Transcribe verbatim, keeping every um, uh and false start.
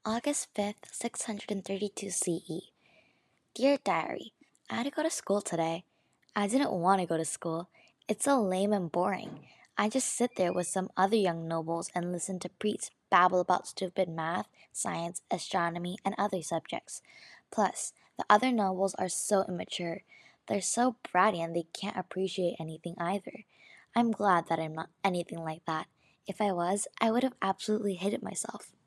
August fifth, six hundred thirty-two C E. Dear Diary, I had to go to school today. I didn't want to go to school. It's so lame and boring. I just sit there with some other young nobles and listen to priests babble about stupid math, science, astronomy, and other subjects. Plus, the other nobles are so immature. They're so bratty and they can't appreciate anything either. I'm glad that I'm not anything like that. If I was, I would have absolutely hated myself.